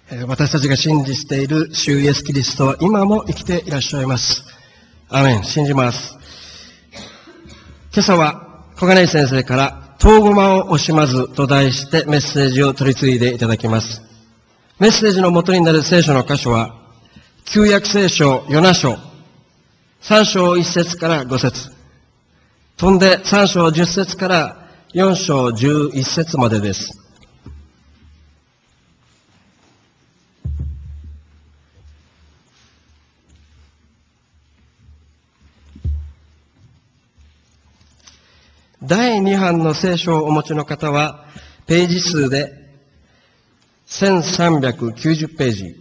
私たちが信じている主イエスキリストは今も生きていらっしゃいます。アーメン。信じます。今朝は小金井先生から遠駒を惜しまずと題してメッセージを取り次いでいただきます。メッセージの元になる聖書の箇所は旧約聖書ヨナ書3章1節から5節、飛んで3章10節から4章11節までです。第2版の聖書をお持ちの方は、ページ数で1390ページ。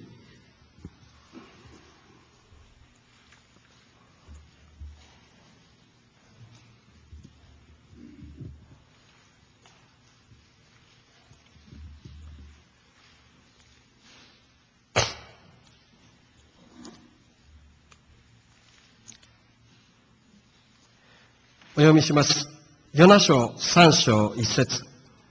お読みします。ヨナ書3章1節。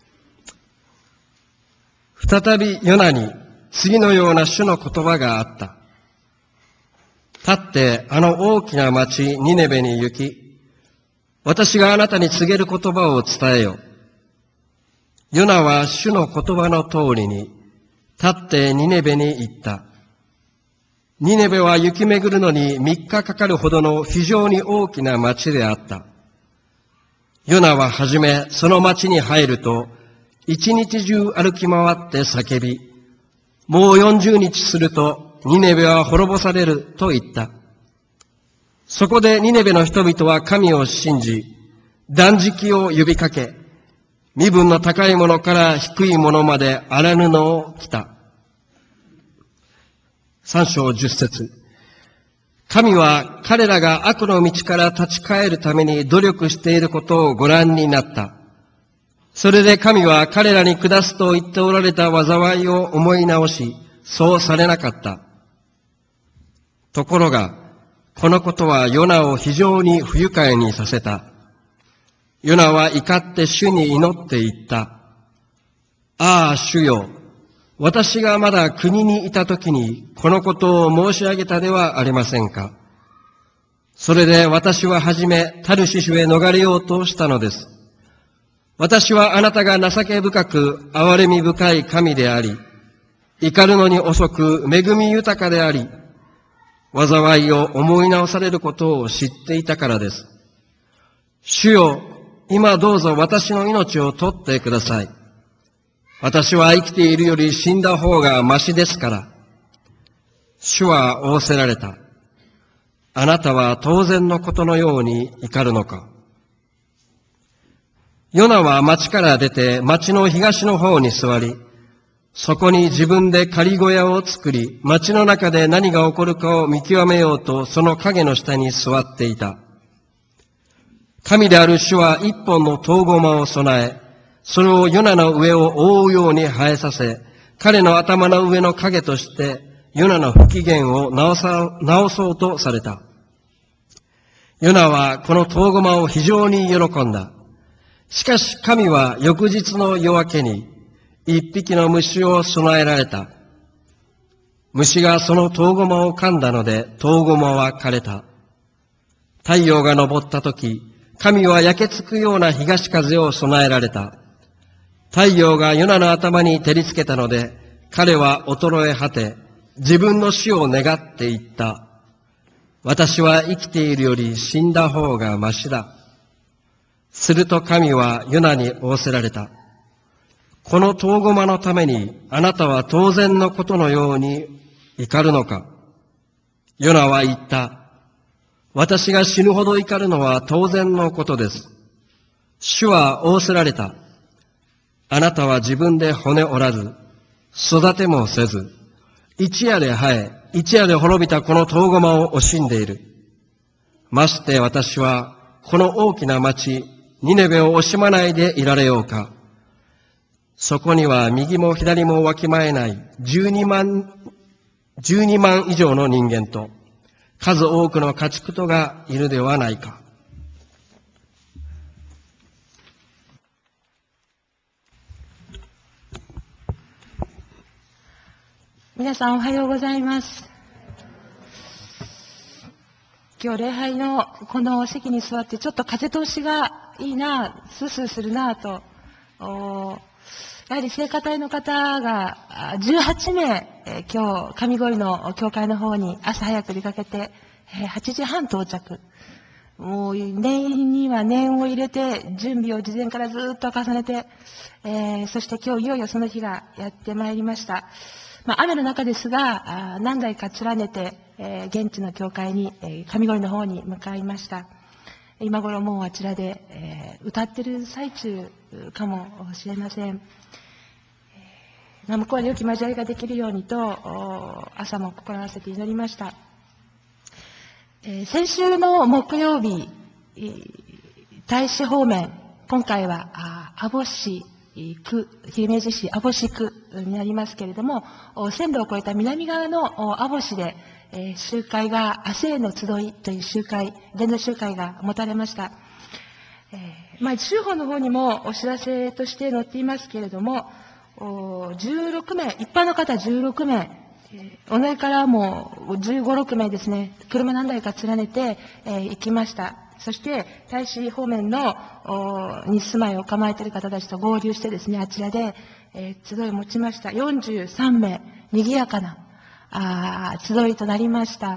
再びヨナに次のような主の言葉があった。立ってあの大きな町ニネベに行き、私があなたに告げる言葉を伝えよ。ヨナは主の言葉の通りに、立ってニネベに行った。ニネベは行き巡るのに3日かかるほどの非常に大きな町であった。ヨナははじめその町に入ると、一日中歩き回って叫び、もう40日するとニネベは滅ぼされると言った。そこでニネベの人々は神を信じ、断食を呼びかけ、身分の高いものから低いものまで荒布を着た。3章10節。神は彼らが悪の道から立ち返るために努力していることをご覧になった。それで神は彼らに下すと言っておられた災いを思い直し、そうされなかった。ところが、このことはヨナを非常に不愉快にさせた。ヨナは怒って主に祈って言った。ああ、主よ。私がまだ国にいたときにこのことを申し上げたではありませんか。それで私ははじめタルシシュへ逃れようとしたのです。私はあなたが情け深く憐れみ深い神であり、怒るのに遅く恵み豊かであり、災いを思い直されることを知っていたからです。主よ、今どうぞ私の命を取ってください。私は生きているより死んだ方がましですから。主は仰せられた。あなたは当然のことのように怒るのか。ヨナは町から出て町の東の方に座り、そこに自分で仮小屋を作り、町の中で何が起こるかを見極めようとその影の下に座っていた。神である主は一本の遠駒を備え、それをヨナの上を覆うように生えさせ、彼の頭の上の影として、ヨナの不機嫌を直そうとされた。ヨナはこの遠駒を非常に喜んだ。しかし神は翌日の夜明けに、一匹の虫を備えられた。虫がその遠駒を噛んだので、遠駒は枯れた。太陽が昇ったとき、神は焼けつくような東風を備えられた。太陽がヨナの頭に照りつけたので、彼は衰え果て、自分の死を願って言った。私は生きているより死んだ方がましだ。すると神はヨナに仰せられた。この遠駒のためにあなたは当然のことのように怒るのか。ヨナは言った。私が死ぬほど怒るのは当然のことです。主は仰せられた。あなたは自分で骨折らず、育てもせず、一夜で生え、一夜で滅びたこの遠駒を惜しんでいる。まして私はこの大きな町、ニネベを惜しまないでいられようか。そこには右も左もわきまえない12万以上の人間と、数多くの家畜とがいるではないか。 皆さんおはようございます。今日礼拝のこの席に座ってちょっと風通しがいいな、スースーするなと、やはり聖歌隊の方が18名、今日上郡の教会の方に朝早く出かけて、8時半到着。もう念には念を入れて準備を事前からずっと重ねて、そして今日いよいよその日がやってまいりました。雨の中ですが、何台か連ねて、現地の教会に、上郡の方に向かいました。今頃もうあちらで、歌ってる最中かもしれません。向こうで良き交わりができるようにと、朝も心合わせて祈りました。先週の木曜日、大使方面、今回は網干区、姫路市網干区になりますけれども、線路を越えた南側の網干で、集会が、明日への集いという集会、伝道集会が持たれました。州法の方にもお知らせとして載っていますけれども、16名、一般の方16名、おのからも15、6名ですね、車何台か連ねて、行きました。そして、大使方面のに住まいを構えている方たちと合流してですね、あちらで、集いを持ちました。43名、賑やかな集いとなりました。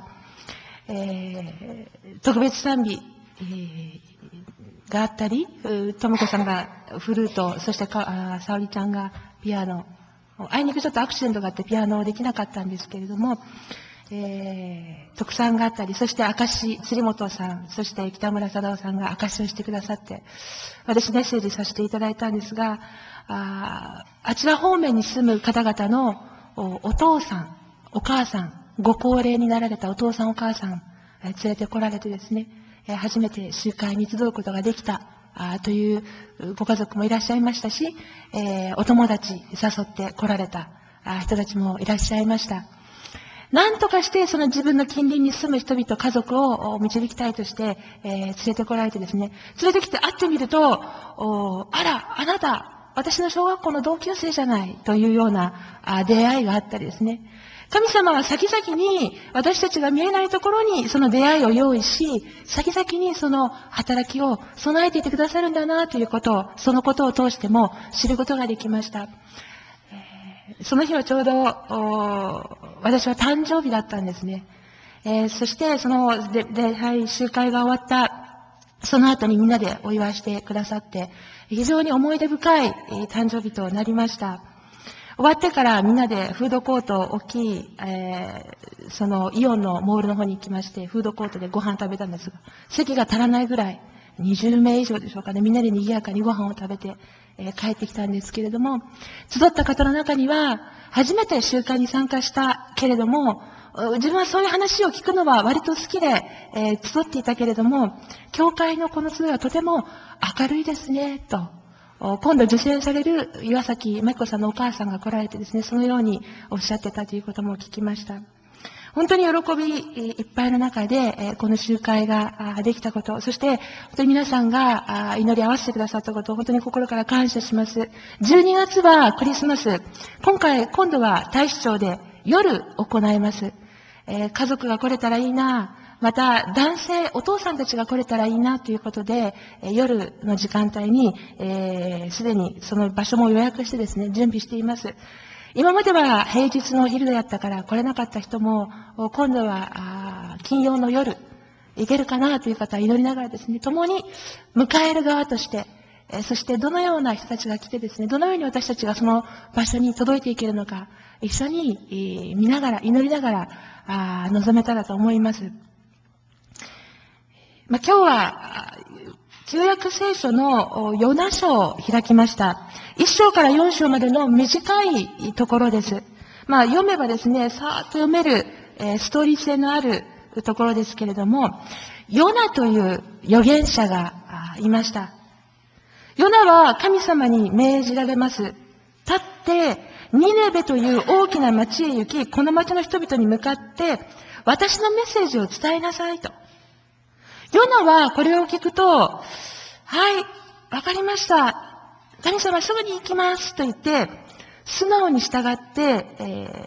特別賛美、があったり、ともこさんがフルート、そしてさおりちゃんがピアノ、あいにくちょっとアクシデントがあってピアノできなかったんですけれども、特産があったり、そして証、釣本さん、そして北村貞夫さんが証をしてくださって、私メッセージさせていただいたんですが、あちら方面に住む方々のお父さん、お母さん、ご高齢になられたお父さんお母さん、連れてこられてですね、初めて集会に集うことができたというご家族もいらっしゃいましたし、お友達誘って来られた人たちもいらっしゃいました。何とかしてその自分の近隣に住む人々、家族を導きたいとして、連れてこられてですね、連れてきて会ってみると、あら、あなた、私の小学校の同級生じゃないというような出会いがあったりですね。神様は先々に私たちが見えないところにその出会いを用意し、先々にその働きを備えていてくださるんだなということを、そのことを通しても知ることができました。その日はちょうど、私は誕生日だったんですね。そしてその礼拝集会が終わったその後にみんなでお祝いしてくださって、非常に思い出深い誕生日となりました。終わってからみんなでフードコート、大きい、そのイオンのモールの方に行きまして、フードコートでご飯食べたんですが、席が足らないぐらい、20名以上でしょうかね、みんなで賑やかにご飯を食べて、帰ってきたんですけれども、集った方の中には、初めて集会に参加したけれども、自分はそういう話を聞くのは割と好きで、集っていたけれども、教会のこの集いはとても明るいですね、と。今度受選される岩崎真紀子さんのお母さんが来られてですね、そのようにおっしゃってたということも聞きました。本当に喜びいっぱいの中で、この集会ができたこと、そして本当に皆さんが祈り合わせてくださったことを本当に心から感謝します。12月はクリスマス。今度は大使町で夜行います。家族が来れたらいいな、また男性、お父さんたちが来れたらいいなということで、夜の時間帯に、すでにその場所も予約してですね、準備しています。今までは平日のお昼だったから来れなかった人も、今度は金曜の夜、行けるかなという方は祈りながらですね、共に迎える側として、そしてどのような人たちが来てですね、どのように私たちがその場所に届いていけるのか、一緒に見ながら、祈りながら臨めたらと思います。今日は、旧約聖書のヨナ書を開きました。1章から4章までの短いところです。読めばですね、さーっと読める、ストーリー性のあるところですけれども、ヨナという預言者がいました。ヨナは神様に命じられます。立って、ニネベという大きな町へ行き、この町の人々に向かって、私のメッセージを伝えなさいと。ヨナはこれを聞くと、はい、わかりました。神様すぐに行きますと言って、素直に従って、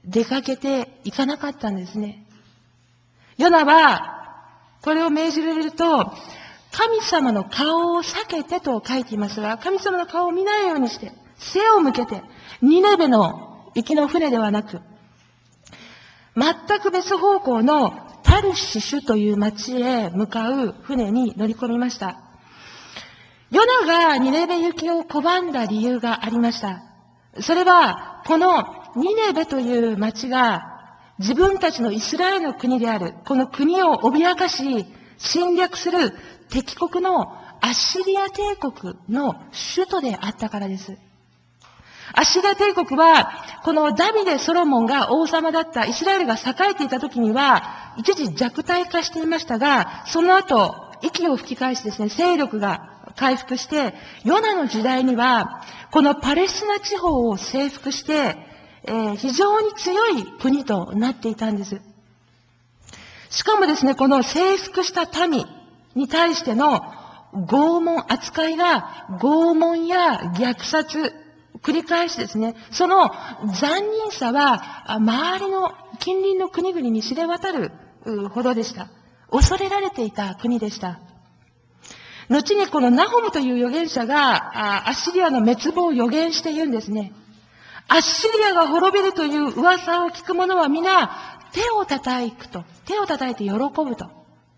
出かけていかなかったんですね。ヨナは、これを命じられると、神様の顔を避けてと書いていますが、神様の顔を見ないようにして、背を向けて、ニネベの行きの船ではなく、全く別方向のタルシシュという町へ向かう船に乗り込みました。ヨナがニネベ行きを拒んだ理由がありました。それは、このニネベという町が自分たちのイスラエルの国である、この国を脅かし、侵略する敵国のアッシリア帝国の首都であったからです。アッシリア帝国は、このダビデ・ソロモンが王様だったイスラエルが栄えていた時には、一時弱体化していましたが、その後、息を吹き返しですね、勢力が回復して、ヨナの時代には、このパレスチナ地方を征服して、非常に強い国となっていたんです。しかもですね、この征服した民に対しての拷問扱いが、拷問や虐殺、繰り返しですね、その残忍さは、周りの近隣の国々に知れ渡るほどでした。恐れられていた国でした。後にこのナホムという預言者が、アッシリアの滅亡を予言して言うんですね。アッシリアが滅びるという噂を聞く者は皆、手を叩くと。手を叩いて喜ぶと。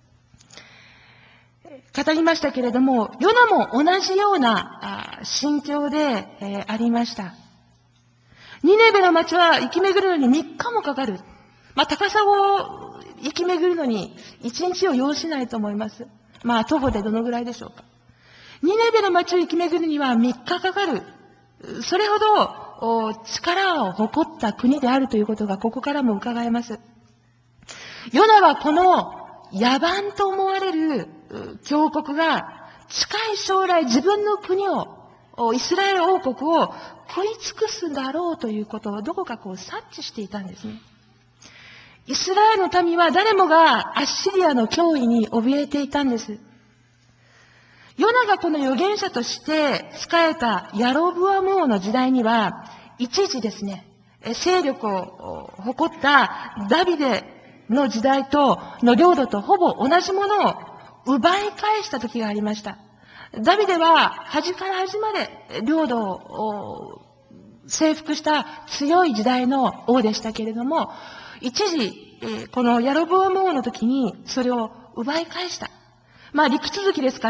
語りましたけれども、ヨナも同じような心境でありました。ニネベの町は行き巡るのに3日もかかる。高さを行き巡るのに1日を要しないと思います。徒歩でどのぐらいでしょうか。ニネベの町を行き巡るには3日かかる。それほど力を誇った国であるということがここからも伺えます。ヨナはこの野蛮と思われる強国が近い将来自分の国を、イスラエル王国を食い尽くすだろうということをどこか察知していたんですね。イスラエルの民は誰もがアッシリアの脅威に怯えていたんです。ヨナがこの預言者として仕えたヤロブアム王の時代には、一時ですね、勢力を誇ったダビデの時代の領土とほぼ同じものを奪い返した時がありました。ダビデは端から端まで領土を征服した強い時代の王でしたけれども、一時、このヤロブアム王の時にそれを奪い返した。陸続きですから、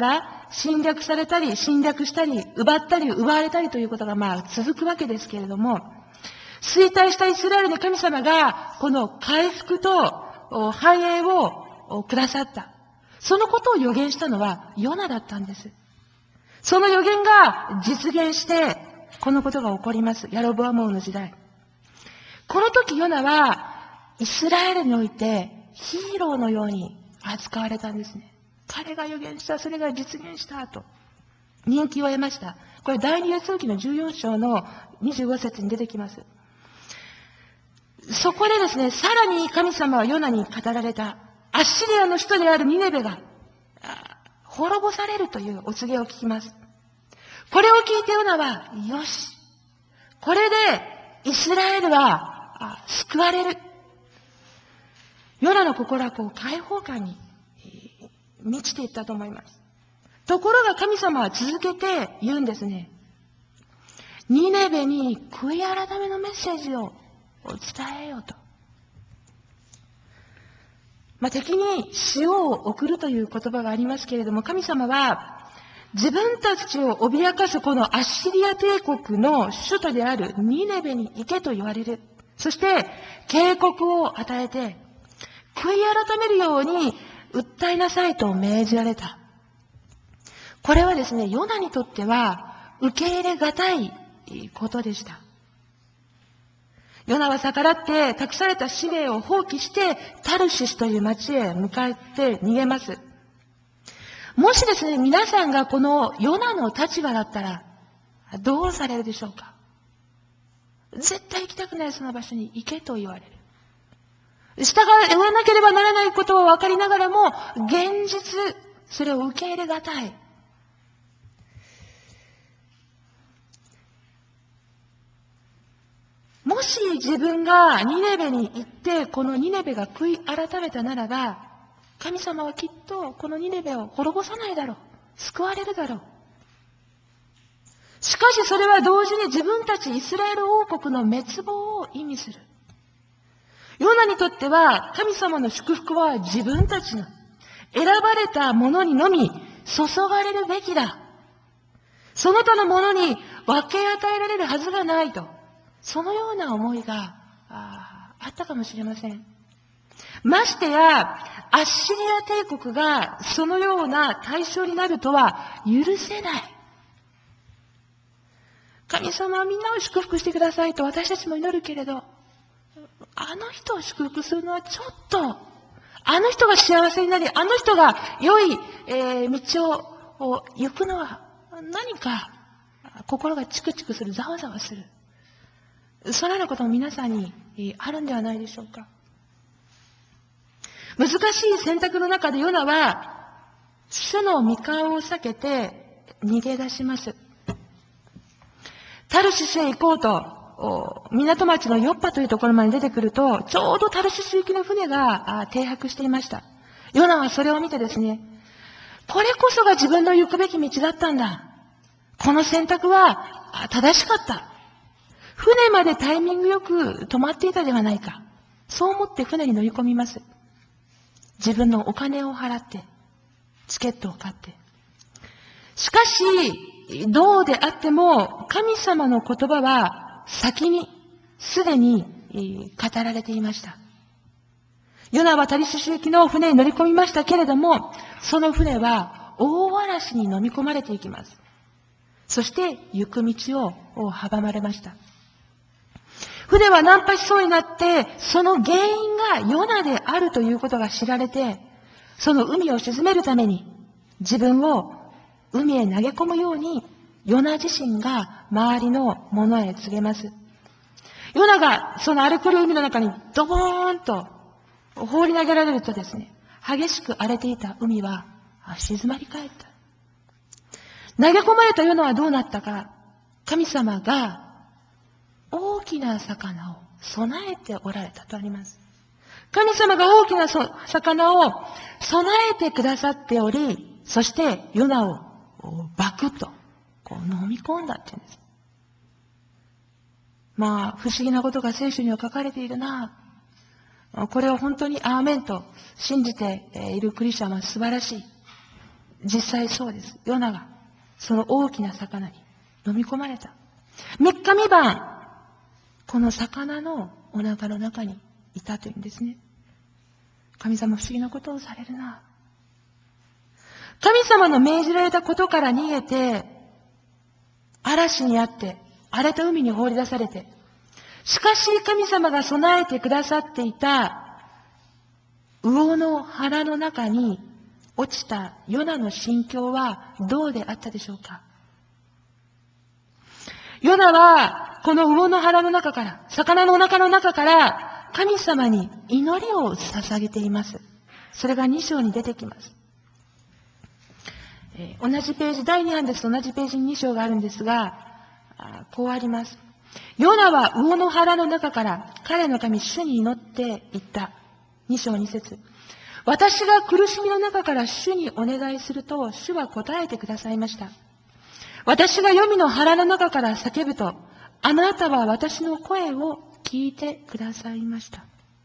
侵略されたり、侵略したり、奪ったり、奪われたりということが続くわけですけれども、衰退したイスラエルの神様が、この回復と繁栄をくださった。そのことを予言したのはヨナだったんです。その予言が実現して、このことが起こります。ヤロブアム王の時代。この時ヨナは、イスラエルにおいてヒーローのように扱われたんですね。彼が予言した、それが実現したと人気を得ました。これ第二列王記の14章の25節に出てきます。そこでですね、さらに神様はヨナに語られた。アッシリアの首都であるニネベが滅ぼされるというお告げを聞きます。これを聞いてヨナは、よし、これでイスラエルは救われる。ヨナの心は解放感に満ちていったと思います。ところが神様は続けて言うんですね。ニネベに悔い改めのメッセージを伝えようと。敵に塩を送るという言葉がありますけれども、神様は自分たちを脅かすこのアッシリア帝国の首都であるニネベに行けと言われる。そして警告を与えて、悔い改めるように訴えなさいと命じられた。これはですね、ヨナにとっては受け入れがたいことでした。ヨナは逆らって託された使命を放棄してタルシスという町へ向かって逃げます。もしですね、皆さんがこのヨナの立場だったらどうされるでしょうか。絶対行きたくないその場所に行けと言われる。従わなければならないことを分かりながらも、現実、それを受け入れがたい。 もし自分がニネベに行って、このニネベが悔い改めたならば、神様はきっとこのニネベを滅ぼさないだろう。救われるだろう。しかしそれは同時に自分たちイスラエル王国の滅亡を意味する。ヨナにとっては神様の祝福は自分たちの選ばれたものにのみ注がれるべきだ。その他のものに分け与えられるはずがないと。そのような思いがあったかもしれません。ましてや、アッシリア帝国がそのような対象になるとは許せない。神様はみんなを祝福してくださいと私たちも祈るけれど、あの人を祝福するのはちょっと、あの人が幸せになり、あの人が良い、道を行くのは何か心がチクチクする、ざわざわする。そのようなことも皆さんにあるんではないでしょうか。難しい選択の中でヨナは主の御顔を避けて逃げ出します。タルシシへ行こうと港町のヨッパというところまで出てくると、ちょうどタルシシ行きの船が停泊していました。ヨナはそれを見てですね、これこそが自分の行くべき道だったんだ。この選択は正しかった。船までタイミングよく止まっていたではないか。そう思って船に乗り込みます。自分のお金を払って、チケットを買って。しかし、どうであっても、神様の言葉は先に、すでに語られていました。ヨナはタリシシ行きの船に乗り込みましたけれども、その船は大嵐に飲み込まれていきます。そして行く道を阻まれました。船は難破しそうになって、その原因がヨナであるということが知られて、その海を沈めるために自分を海へ投げ込むように、ヨナ自身が周りの者へ告げます。ヨナがその荒れ狂う海の中にドボーンと放り投げられるとですね、激しく荒れていた海は静まり返った。投げ込まれたヨナはどうなったか、神様が大きな魚を備えておられたとあります。神様が大きな魚を備えてくださっており、そしてヨナをバクッと飲み込んだって言うんです。まあ、不思議なことが聖書には書かれているな。これを本当にアーメンと信じているクリスチャンは素晴らしい。実際そうです。ヨナがその大きな魚に飲み込まれた。3日3晩、この魚のお腹の中にいたというんですね。神様不思議なことをされるな。神様の命じられたことから逃げて、嵐にあって、荒れた海に放り出されて、しかし神様が備えてくださっていた魚の腹の中に落ちたヨナの心境はどうであったでしょうか。ヨナはこの魚の腹の中から、魚のお腹の中から神様に祈りを捧げています。それが2章に出てきます。同じページ、第2版ですと同じページに2章があるんですが、こうあります。ヨナは魚の腹の中から彼の神主に祈っていった。2章2節。私が苦しみの中から主にお願いすると、主は答えてくださいました。私が黄泉の腹の中から叫ぶと、あなたは私の声を聞いてくださいました。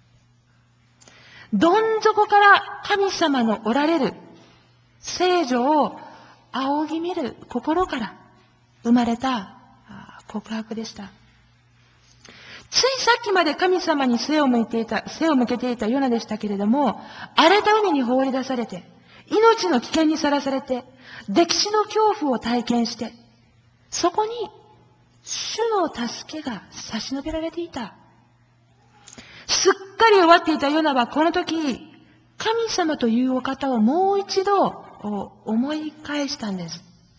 どん底から神様のおられる聖女を仰ぎ見る心から生まれた告白でした。ついさっきまで神様に背を向けていたヨナでしたけれども、荒れた海に放り出されて、命の危険にさらされて、歴史の恐怖を体験して、そこに主の助けが差し伸べられていた。すっかり終わっていたヨナはこの時、神様というお方をもう一度思い返したんです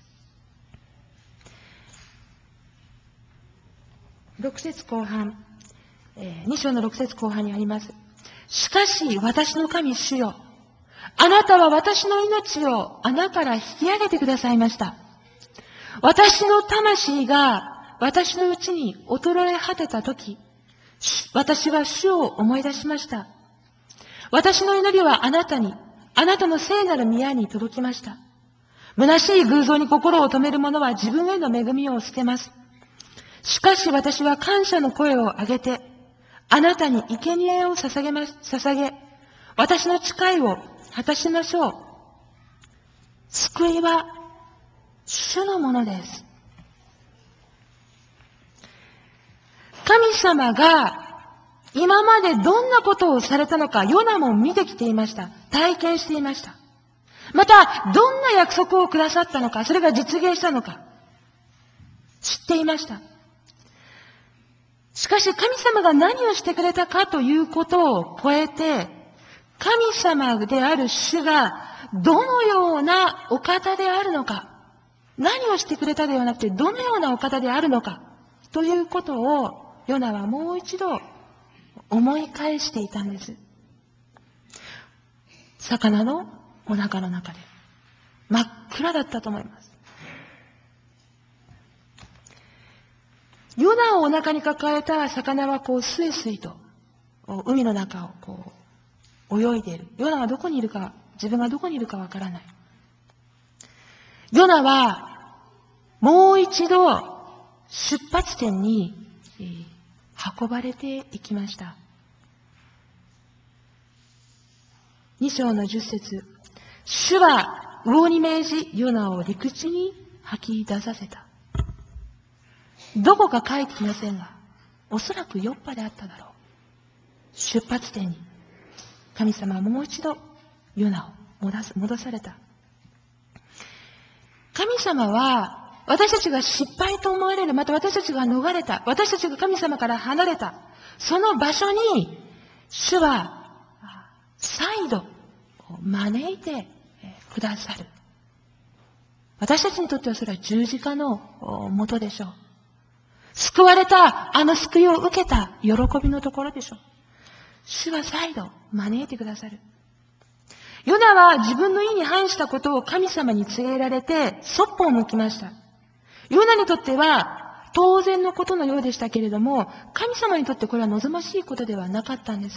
。6節後半、2章の6節後半にあります。しかし私の神主よ、あなたは私の命を穴から引き上げてくださいました。私の魂が私のうちに衰え果てたとき、 私は主を思い出しました。私の祈りはあなたに、あなたの聖なる宮に届きました。虚しい偶像に心を止める者は自分への恵みを捨てます。しかし私は感謝の声を上げて、あなたに生贄を捧げ、私の誓いを果たしましょう。救いは主のものです。神様が今までどんなことをされたのか、ヨナも見てきていました。体験していました。また、どんな約束をくださったのか、それが実現したのか、知っていました。しかし、神様が何をしてくれたかということを超えて、神様である主がどのようなお方であるのか、何をしてくれたではなくて、どのようなお方であるのか、ということを、ヨナはもう一度思い返していたんです。魚のお腹の中で。真っ暗だったと思います。ヨナをお腹に抱えた魚はスイスイと海の中を泳いでいる。ヨナはどこにいるか、自分がどこにいるかわからない。ヨナはもう一度出発点に運ばれていきました。2章の10節、主は魚に命じ、ヨナを陸地に吐き出させた。どこか書いてきませんが、おそらくヨッパであっただろう。出発点に、神様はもう一度、ヨナを戻された。神様は、私たちが失敗と思われる、また私たちが逃れた、私たちが神様から離れた、その場所に、主は、再度、招いてくださる。私たちにとってはそれは十字架のもとでしょう。救われた、あの救いを受けた喜びのところでしょう。主は再度招いてくださる。ヨナは自分の意に反したことを神様に告げられて、そっぽを向きました。ヨナにとっては当然のことのようでしたけれども、神様にとってこれは望ましいことではなかったんです。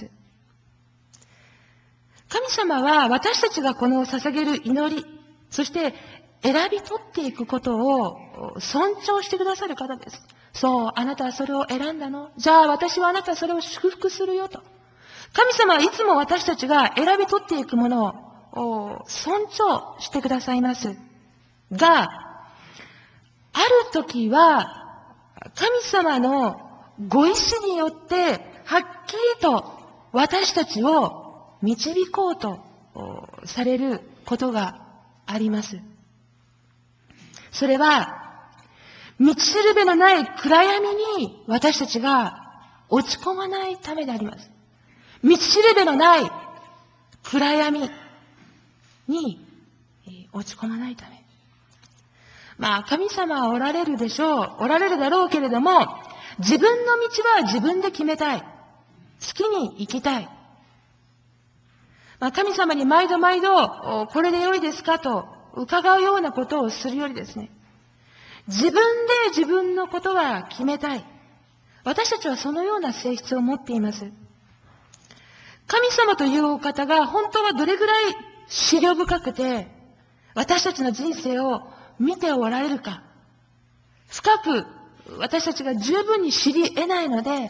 神様は私たちがこの捧げる祈り、そして選び取っていくことを尊重してくださる方です。そう、あなたはそれを選んだの？じゃあ私はあなたはそれを祝福するよと。神様はいつも私たちが選び取っていくものを尊重してくださいますが、ある時は神様のご意志によってはっきりと私たちを導こうとされることがあります。それは道しるべのない暗闇に私たちが落ち込まないためであります。道しるべのない暗闇に落ち込まないため。まあ、神様はおられるでしょう。おられるだろうけれども、自分の道は自分で決めたい。好きに生きたい。まあ、神様に毎度毎度、これで良いですかと伺うようなことをするよりですね、自分で自分のことは決めたい。私たちはそのような性質を持っています。神様というお方が本当はどれぐらい思慮深くて、私たちの人生を見ておられるか、深く私たちが十分に知り得ないので、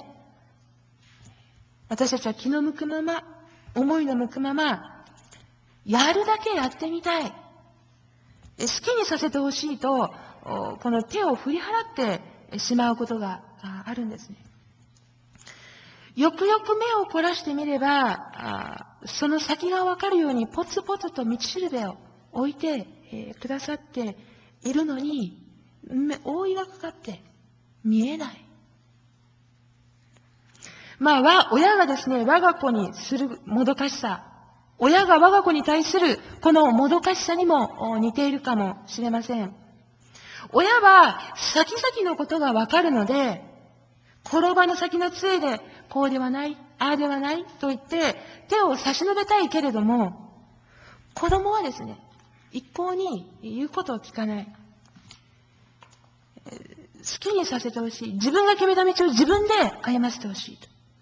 私たちは気の向くまま、思いの向くまま、やるだけやってみたい。好きにさせてほしいと、この手を振り払ってしまうことがあるんですね。よくよく目を凝らしてみれば、その先がわかるようにポツポツと道しるべを置いてくださっているのに、覆いがかかって見えない。まあ、親がですね、我が子にするもどかしさ、親が我が子に対するこのもどかしさにも似ているかもしれません。親は先々のことがわかるので、転ばぬ先の杖で、こうではない、ああではないと言って手を差し伸べたいけれども、子供はですね、一向に言うことを聞かない。好きにさせてほしい。自分が決めた道を自分で歩ませてほしいと。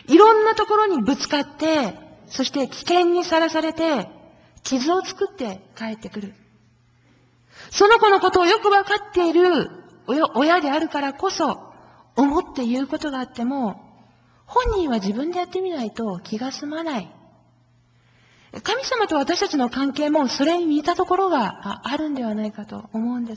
いろんなところにぶつかって、そして危険にさらされて、傷を作って帰ってくる。その子のことをよくわかっている親であるからこそ、思って言うことがあっても、本人は自分でやってみないと気が済まない。神様と私たちの関係もそれに似たところがあるんではないかと思うんです。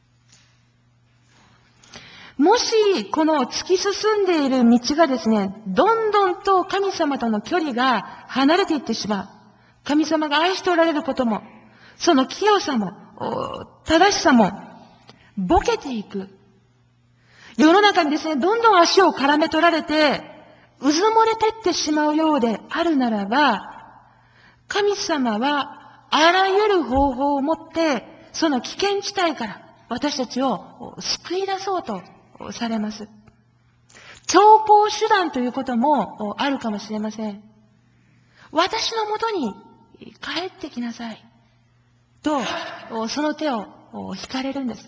もし、この突き進んでいる道がですね、どんどんと神様との距離が離れていってしまう。神様が愛しておられることも、その清さも、正しさも、ぼけていく。世の中にですね、どんどん足を絡め取られて、うずもれてってしまうようであるならば、神様はあらゆる方法をもって、その危険地帯から私たちを救い出そうとされます。強行手段ということもあるかもしれません。私のもとに帰ってきなさい。と、その手を引かれるんです。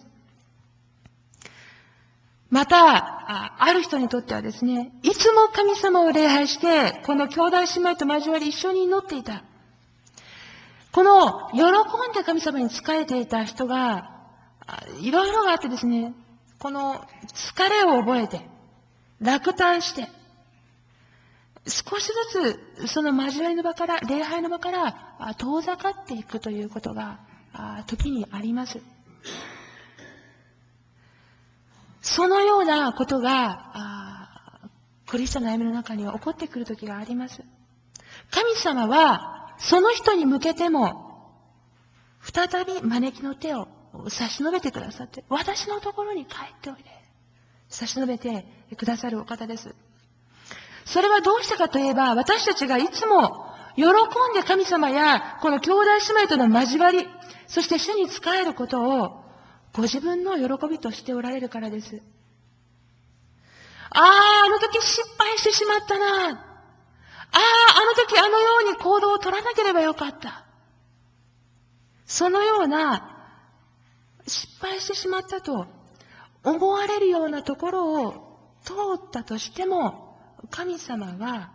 また、ある人にとってはですね、いつも神様を礼拝して、この兄弟姉妹と交わり一緒に祈っていた。この、喜んで神様に仕えていた人が、いろいろがあってですね、この疲れを覚えて、落胆して、少しずつその交わりの場から、礼拝の場から遠ざかっていくということが、時にあります。そのようなことが、クリスチャンの歩みの中には起こってくる時があります。神様は、その人に向けても、再び招きの手を差し伸べてくださって、私のところに帰っておいで。差し伸べてくださるお方です。それはどうしてかといえば、私たちがいつも喜んで神様やこの兄弟姉妹との交わり、そして主に仕えることをご自分の喜びとしておられるからです。あの時失敗してしまったな。あの時あのように行動を取らなければよかった。そのような失敗してしまったと思われるようなところを通ったとしても、神様は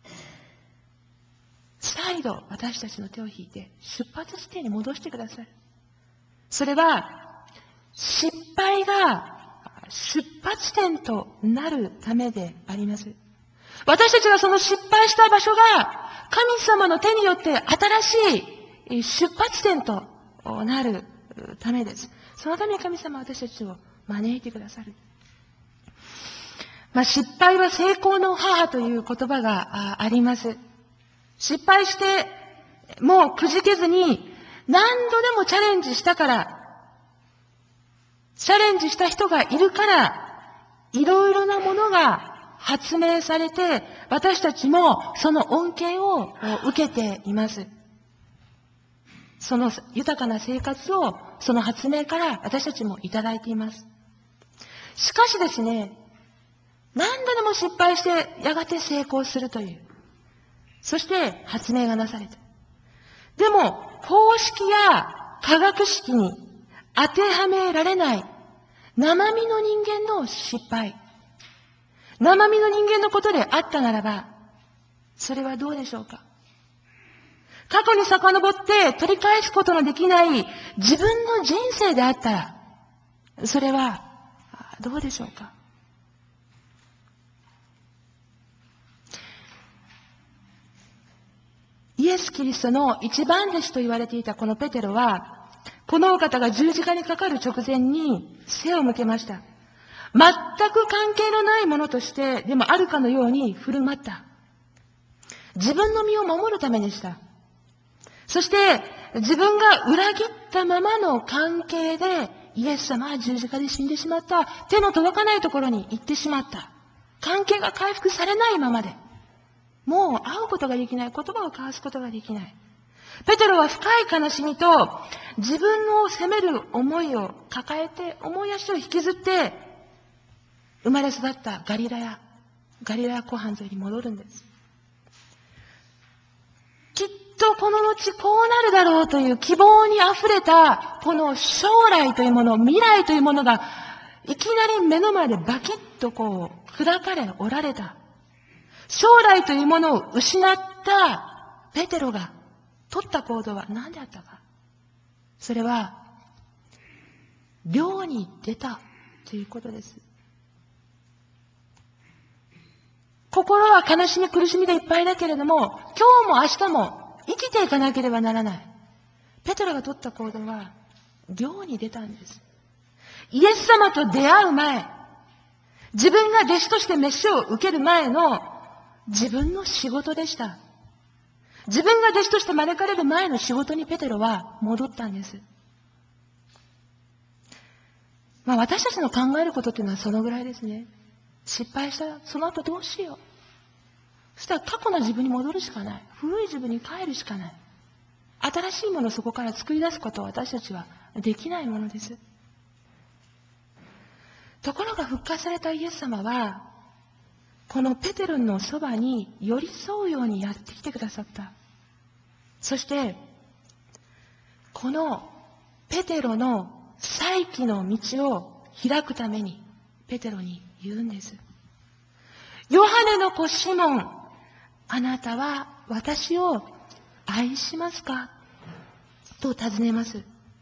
再度私たちの手を引いて出発地点に戻してくださる。それは失敗が出発点となるためであります。私たちがその失敗した場所が神様の手によって新しい出発点となるためです。そのために神様は私たちを招いてくださる。失敗は成功の母という言葉があります。失敗してもうくじけずに何度でもチャレンジしたから、チャレンジした人がいるから、いろいろなものが発明されて、私たちもその恩恵を受けています。その豊かな生活をその発明から私たちもいただいています。しかしですね、何度でも失敗してやがて成功するという。そして発明がなされた。でも、公式や科学式に当てはめられない生身の人間の失敗。生身の人間のことであったならば、それはどうでしょうか。過去に遡って取り返すことのできない自分の人生であったら、それはどうでしょうか。イエス・キリストの一番弟子と言われていたこのペテロは、このお方が十字架にかかる直前に背を向けました。全く関係のないものとしてでもあるかのように振る舞った。自分の身を守るためでした。そして自分が裏切ったままの関係でイエス様は十字架で死んでしまった。手の届かないところに行ってしまった。関係が回復されないままで。もう会うことができない。言葉を交わすことができない。ペテロは深い悲しみと自分を責める思いを抱えて、重い足を引きずって生まれ育ったガリラヤ湖畔沿いに戻るんです。きっとこの後こうなるだろうという希望にあふれたこの将来というもの、未来というものがいきなり目の前でバキッと砕かれ折られた。 将来というものを失ったペテロが取った行動は何であったか。それは、漁に出たということです。心は悲しみ苦しみでいっぱいだけれども、今日も明日も生きていかなければならない。ペテロが取った行動は、漁に出たんです。イエス様と出会う前、自分が弟子として飯を受ける前の自分の仕事でした。自分が弟子として招かれる前の仕事にペテロは戻ったんです。私たちの考えることっていうのはそのぐらいですね。失敗したらその後どうしよう。そしたら過去の自分に戻るしかない。古い自分に帰るしかない。新しいものをそこから作り出すことは私たちはできないものです。ところが復活されたイエス様は、このペテロのそばに寄り添うようにやってきてくださった。そして、このペテロの再起の道を開くために、ペテロに言うんです。ヨハネの子シモン、あなたは私を愛しますかと尋ねます。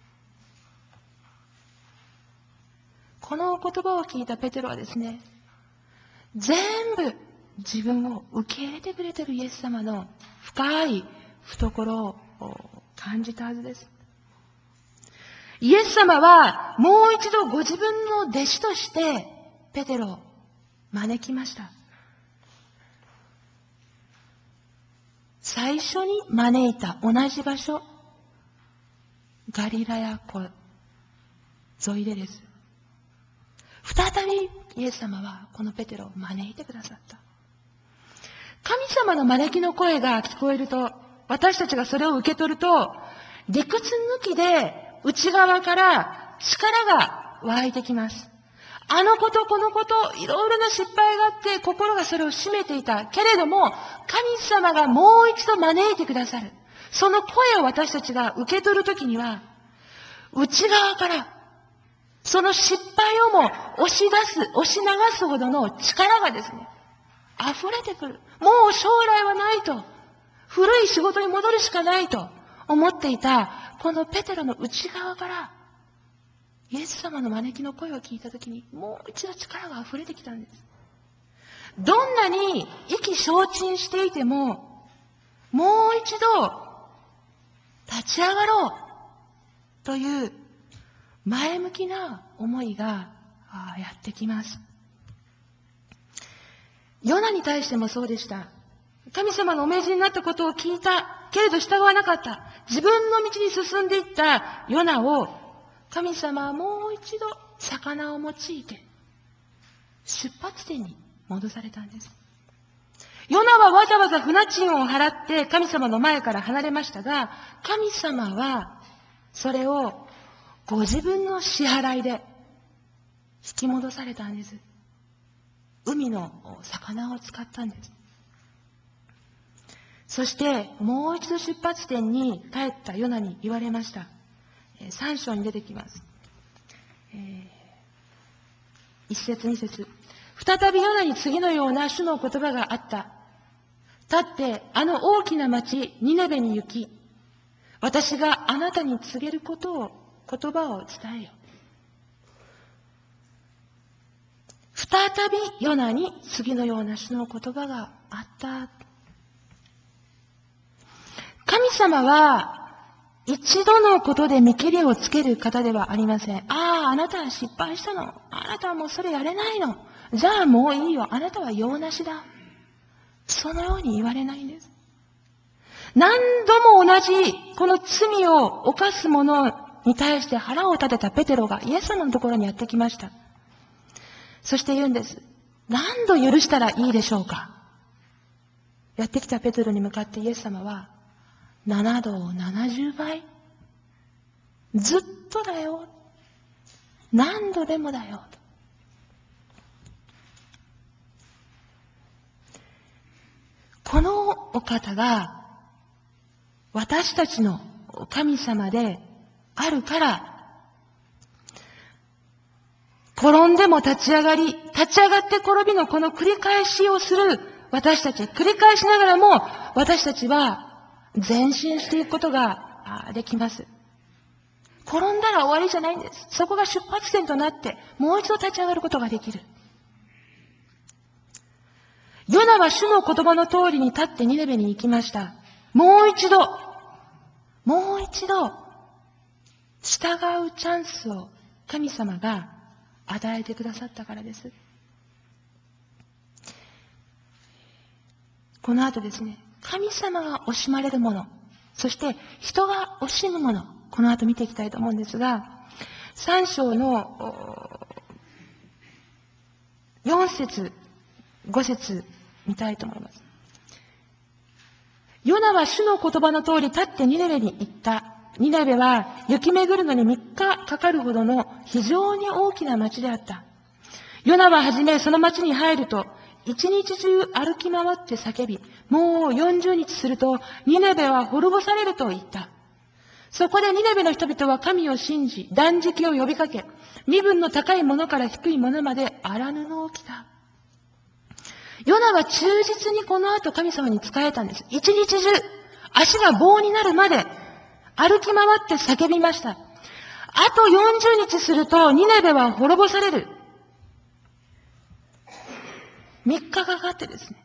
この言葉を聞いたペテロはですね、全部自分を受け入れてくれているイエス様の深い懐を感じたはずです。イエス様はもう一度ご自分の弟子としてペテロを招きました。最初に招いた同じ場所、ガリラヤ湖沿いでです。再びイエス様はこのペテロを招いてくださった。神様の招きの声が聞こえると、私たちがそれを受け取ると、理屈抜きで内側から力が湧いてきます。あのことこのこと、いろいろな失敗があって心がそれを占めていた。けれども、神様がもう一度招いてくださる。その声を私たちが受け取るときには、内側からその失敗をも押し流すほどの力がですね、溢れてくる。もう将来はないと。古い仕事に戻るしかないと思っていた、このペテロの内側から、イエス様の招きの声を聞いたときに、もう一度力が溢れてきたんです。どんなに意気消沈していても、もう一度立ち上がろうという前向きな思いがやってきます。ヨナに対してもそうでした。神様のお命じになったことを聞いたけれど従わなかった。自分の道に進んでいったヨナを神様はもう一度魚を用いて出発点に戻されたんです。ヨナはわざわざ船賃を払って神様の前から離れましたが、神様はそれをご自分の支払いで引き戻されたんです。海の魚を使ったんです。そしてもう一度出発点に帰ったヨナに言われました。3章に出てきます。1節2節。再びヨナに次のような主の言葉があった。立ってあの大きな町ニネベに行き、私があなたに告げる言葉を伝えよ。再びヨナに次のような主の言葉があった。神様は一度のことで見切りをつける方ではありません。あなたは失敗したの。あなたはもうそれやれないの。じゃあもういいよ。あなたは用なしだ。そのように言われないんです。何度も同じこの罪を犯す者に対して腹を立てたペテロがイエス様のところにやってきました。そして言うんです。何度許したらいいでしょうか。やってきたペテロに向かってイエス様は、7度を70倍。ずっとだよ。何度でもだよ。このお方が私たちの神様であるから、転んでも立ち上がり、立ち上がって転びのこの繰り返しをする私たち、繰り返しながらも、私たちは前進していくことができます。転んだら終わりじゃないんです。そこが出発点となって、もう一度立ち上がることができる。ヨナは主の言葉の通りに立ってニネベに行きました。もう一度、従うチャンスを神様が与えてくださったからです。この後ですね、神様が惜しまれるもの、そして人が惜しむもの、この後見ていきたいと思うんですが、3章の4節、5節見たいと思います。ヨナは主の言葉の通り立ってニネベに行った。ニネベは雪巡るのに3日かかるほどの非常に大きな町であった。ヨナははじめその町に入ると、一日中歩き回って叫び、もう40日するとニネベは滅ぼされると言った。そこでニネベの人々は神を信じ、断食を呼びかけ、身分の高いものから低いものまで荒布を着た。ヨナは忠実にこの後神様に仕えたんです。一日中、足が棒になるまで歩き回って叫びました。あと40日するとニネベは滅ぼされる。3日かかってですね、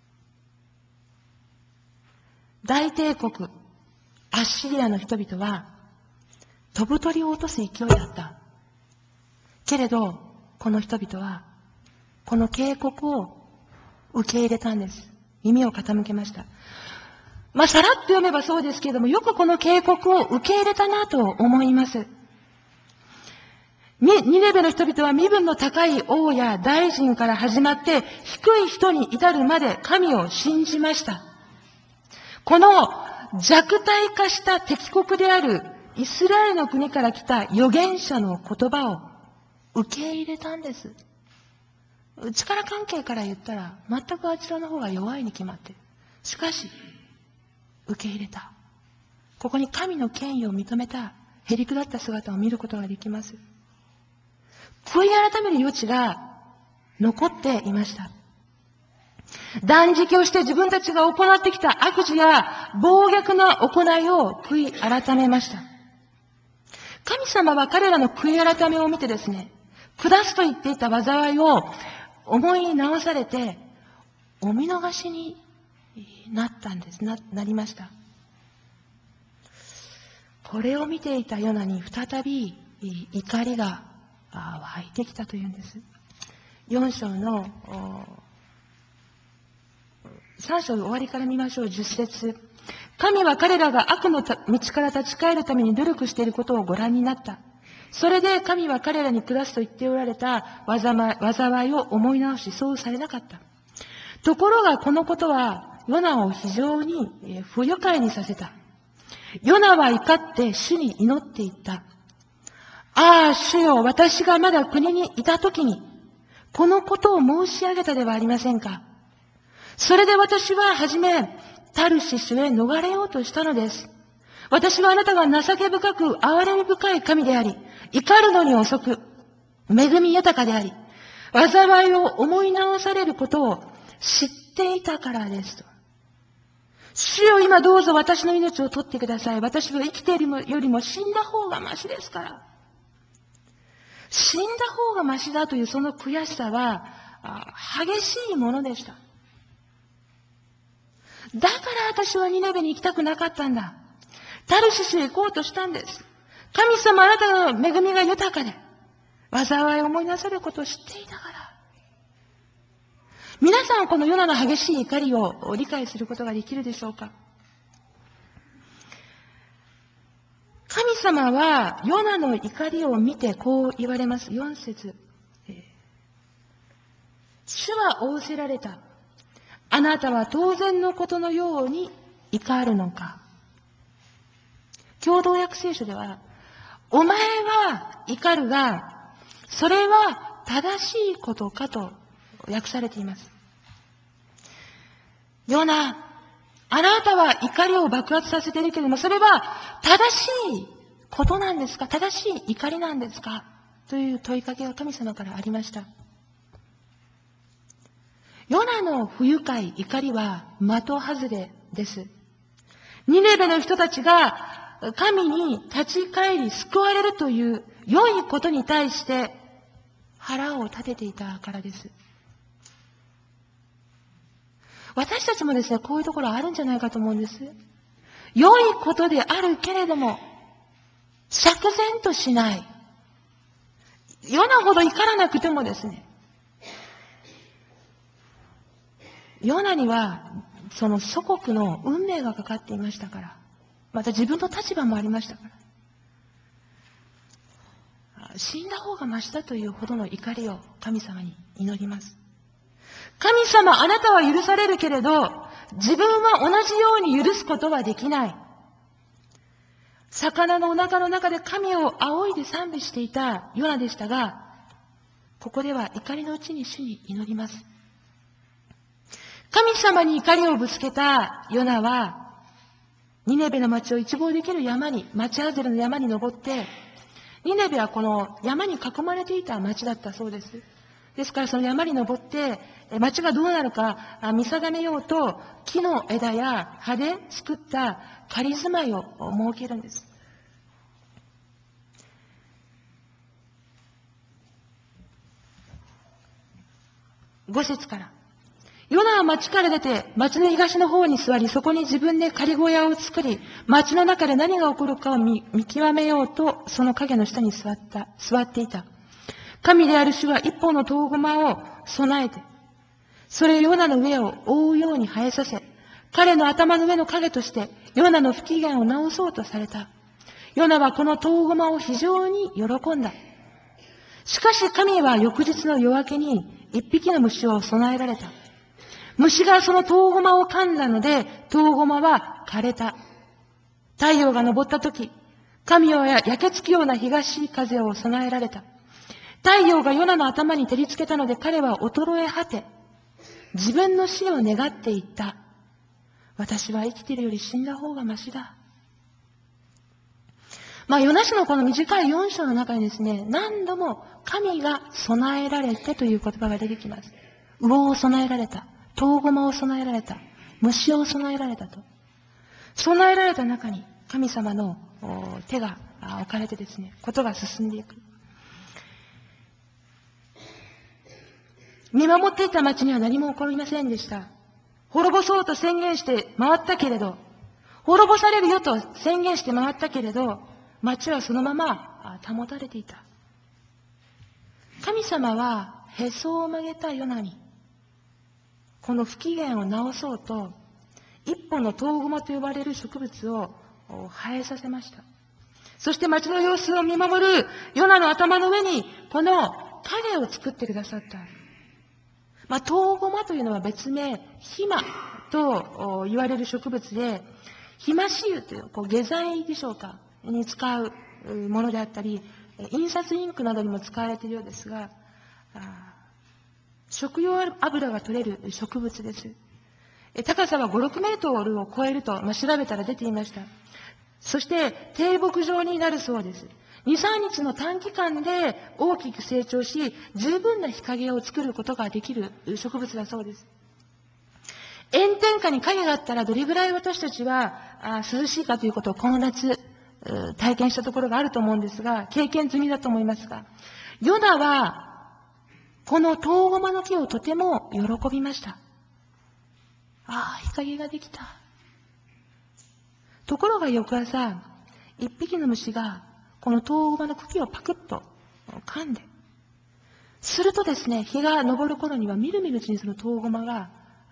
大帝国アッシリアの人々は飛ぶ鳥を落とす勢いだった。けれどこの人々はこの警告を受け入れたんです。耳を傾けました。さらっと読めばそうですけれども、よくこの警告を受け入れたなと思います。ニネベの人々は身分の高い王や大臣から始まって低い人に至るまで神を信じました。この弱体化した敵国であるイスラエルの国から来た預言者の言葉を受け入れたんです。力関係から言ったら全くあちらの方が弱いに決まっている。しかし受け入れた。ここに神の権威を認めたへりくだった姿を見ることができます。悔い改める余地が残っていました。断食をして自分たちが行ってきた悪事や暴虐な行いを悔い改めました。神様は彼らの悔い改めを見てですね、下すと言っていた災いを思い直されて、お見逃しになったんです。なりました。これを見ていたヨナに再び怒りが湧いてきたというんです。4章の3章の終わりから見ましょう。10節。神は彼らが悪の道から立ち返るために努力していることをご覧になった。それで神は彼らに下すと言っておられた災いを思い直し、そうされなかった。ところがこのことはヨナを非常に不愉快にさせた。ヨナは怒って主に祈っていった。ああ、主よ、私がまだ国にいたときに、このことを申し上げたではありませんか。それで私ははじめ、タルシシュへ逃れようとしたのです。私はあなたが情け深く憐れみ深い神であり、怒るのに遅く、恵み豊かであり、災いを思い直されることを知っていたからですと。主よ、今どうぞ私の命を取ってください。私は生きているよりも死んだ方がましですから。死んだ方がましだというその悔しさは激しいものでした。だから私はニネベに行きたくなかったんだ。タルシスへ行こうとしたんです。神様、あなたの恵みが豊かで、災いを思いなさることを知っていたから。皆さん、このヨナの激しい怒りを理解することができるでしょうか。神様はヨナの怒りを見てこう言われます。4節。主は仰せられた。あなたは当然のことのように怒るのか。共同訳聖書では、お前は怒るが、それは正しいことかと訳されています。ヨナ、あなたは怒りを爆発させているけれども、それは正しいことなんですか？正しい怒りなんですか？という問いかけが神様からありました。 ヨナの不愉快、怒りは的外れです。ニネベの人たちが神に立ち返り救われるという良いことに対して腹を立てていたからです。私たちもですね、こういうところあるんじゃないかと思うんです。良いことであるけれども、釈然としない。ヨナほど怒らなくてもですね、ヨナにはその祖国の運命がかかっていましたから、また自分の立場もありましたから、死んだ方がましだというほどの怒りを神様に祈ります。神様、あなたは許されるけれど、自分は同じように許すことはできない。魚のお腹の中で神を仰いで賛美していたヨナでしたが、ここでは怒りのうちに主に祈ります。神様に怒りをぶつけたヨナは、ニネベの町を一望できる山に、町外れの山に登って、ニネベはこの山に囲まれていた町だったそうです。ですからその山に登って、町がどうなるか見定めようと、木の枝や葉で作った仮住まいを設けるんです。5節から。ヨナは町から出て、町の東の方に座り、そこに自分で仮小屋を作り、町の中で何が起こるかを見極めようと、その影の下に座っていた。神である主は一本の唐ゴマを備えて、それをヨナの上を覆うように生えさせ、彼の頭の上の影として、ヨナの不機嫌を直そうとされた。ヨナはこの唐ゴマを非常に喜んだ。しかし神は翌日の夜明けに一匹の虫を備えられた。虫がその唐ゴマを噛んだので、唐ゴマは枯れた。太陽が昇った時、神は焼けつくような東風を備えられた。太陽がヨナの頭に照りつけたので、彼は衰え果て、自分の死を願っていった。私は生きているより死んだ方がましだ。ヨナ書のこの短い4章の中にですね、何度も神が備えられてという言葉が出てきます。魚を備えられた。唐ゴマを備えられた。虫を備えられたと。備えられた中に神様の手が置かれてですね、ことが進んでいく。見守っていた町には何も起こりませんでした。滅ぼそうと宣言して回ったけれど、滅ぼされるよと宣言して回ったけれど、町はそのまま保たれていた。神様はへそを曲げたヨナに、この不機嫌を直そうと、一本の唐ゴマと呼ばれる植物を生えさせました。そして町の様子を見守るヨナの頭の上に、この影を作ってくださった。唐ゴマというのは別名、ヒマと言われる植物で、ヒマシ油という下剤でしょうか、に使うものであったり、印刷インクなどにも使われているようですが、食用油が取れる植物です。高さは5、6メートルを超えると、調べたら出ていました。そして低木状になるそうです。2、3日の短期間で大きく成長し、十分な日陰を作ることができる植物だそうです。炎天下に影があったらどれぐらい私たちは涼しいかということをこの夏体験したところがあると思うんですが、経験済みだと思いますが、ヨナはこの唐ゴマの木をとても喜びました。日陰ができた。ところが翌朝、一匹の虫がこの唐ゴマの茎をパクッと噛んで、するとですね、日が昇る頃にはみるみるうちにその唐ゴマが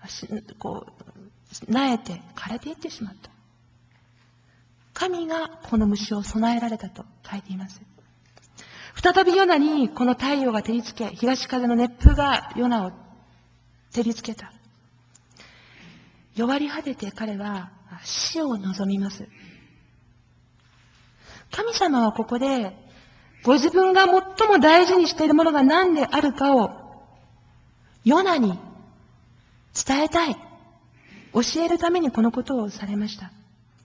苗えて枯れていってしまった。神がこの虫を備えられたと書いています。再びヨナにこの太陽が照りつけ、東風の熱風がヨナを照りつけた。弱り果てて彼は死を望みます。神様はここでご自分が最も大事にしているものが何であるかをヨナに伝えたい、教えるためにこのことをされました。